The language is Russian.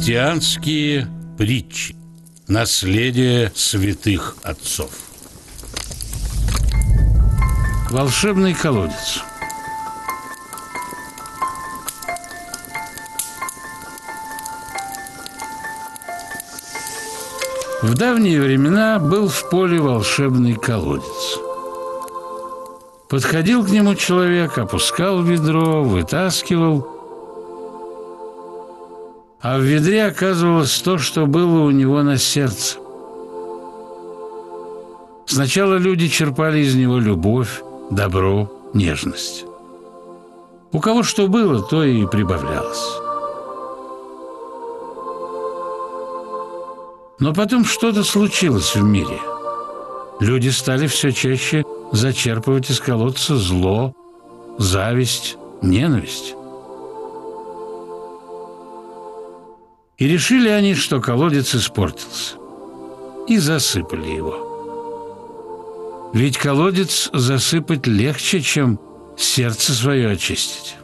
Христианские притчи. Наследие святых отцов. Волшебный колодец. В давние времена был в поле волшебный колодец. Подходил к нему человек, опускал ведро, вытаскивал, а в ведре оказывалось то, что было у него на сердце. Сначала люди черпали из него любовь, добро, нежность. У кого что было, то и прибавлялось. Но потом что-то случилось в мире. Люди стали все чаще зачерпывать из колодца зло, зависть, ненависть. И решили они, что колодец испортился, и засыпали его. Ведь колодец засыпать легче, чем сердце свое очистить.